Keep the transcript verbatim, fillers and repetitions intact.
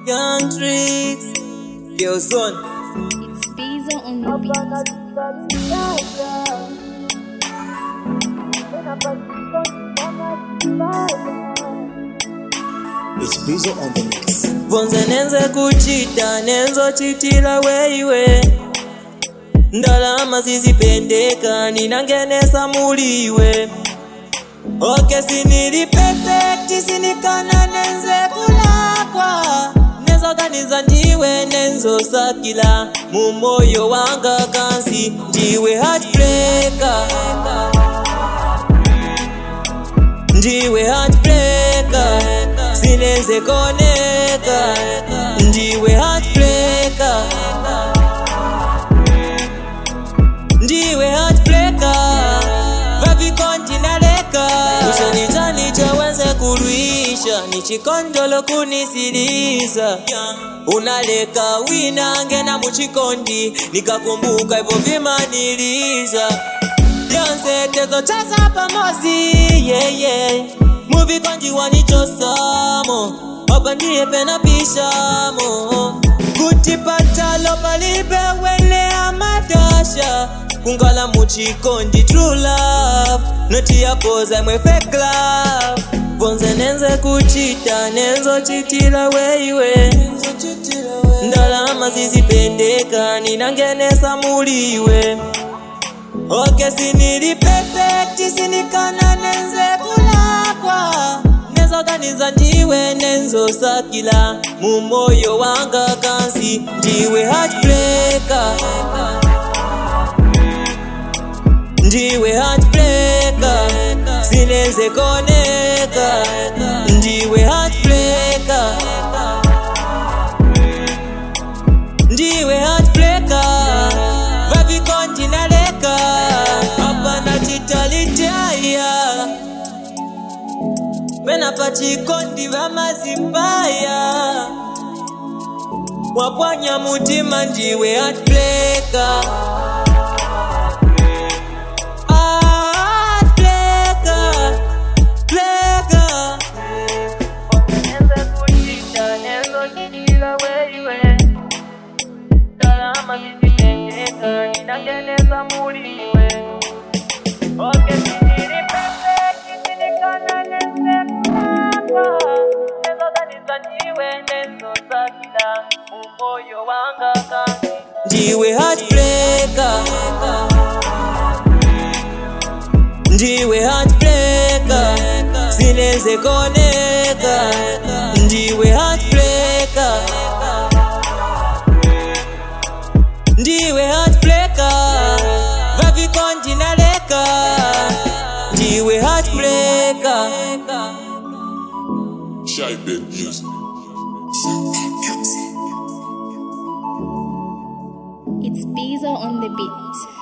Young Tricks, your son. It's Pizza on the beat. It's Pizza on the mix. Vonze nenze kuchita, nenzo chitila weiwe. Ndalama zizipendeka, ninangenesa muliwe. Oke sinili perfect, sinikana nenze kulakwa. Nenzo ganiza ndiwe, nenzo sakila. Mumoyo wanga kansi, ndiwe heartbreaker. Ndiwe heartbreaker. Sineze koneka. Ndiwe heartbreaker. Ndiwe heartbreaker. Vavi kontinaleka. Ushanitani chawenze kuruisha. Nichikondolo kunisiliza. Unaleka winange na muchikondi. Nikakumbuka hivyo vimaniliza. Yonse tezo chaza pamozi. Yeah yeah. Muvi konji wanichosamo. Wapandiye pena pishamo. Kutipata lopa libe wele amadasha. Kungala muchikondi true love. Noti ya poza mwe fake love. Vonze nenze kuchita, nenzo chitila weiwe. Ndalama zizipendeka, ninangenesa muliwe. Oke sinili perfect, sinikana nenze kulakwa. Nenzo ganiza ndiwe, nenzo sakila. Mumoyo wanga kansi, ndiwe heartbreaker. Ndiwe heartbreaker. Sineze koneka. Ndiwe heartbreaker. Ndiwe heartbreaker. Vavi kontinaleka. Apana chitalitaya. Pena pachikondi vamazipaya. Wapwanya mutima ndiwe heartbreaker. Ninangenesa muliwe. Oke sinili perfect, sinikana nenze kulakwa. Nenzo ganiza ndiwe, nenzo sakila. Mumoyo wanga kansi, ndiwe heartbreaker. Ndiwe heartbreaker. Sineze koneka. Ndiwe heartbreaker. Ndiwe heartbreaker. Vavi kontinaleka. Ndiwe heartbreaker. Shy Bit Music. It's Pizza on the beat.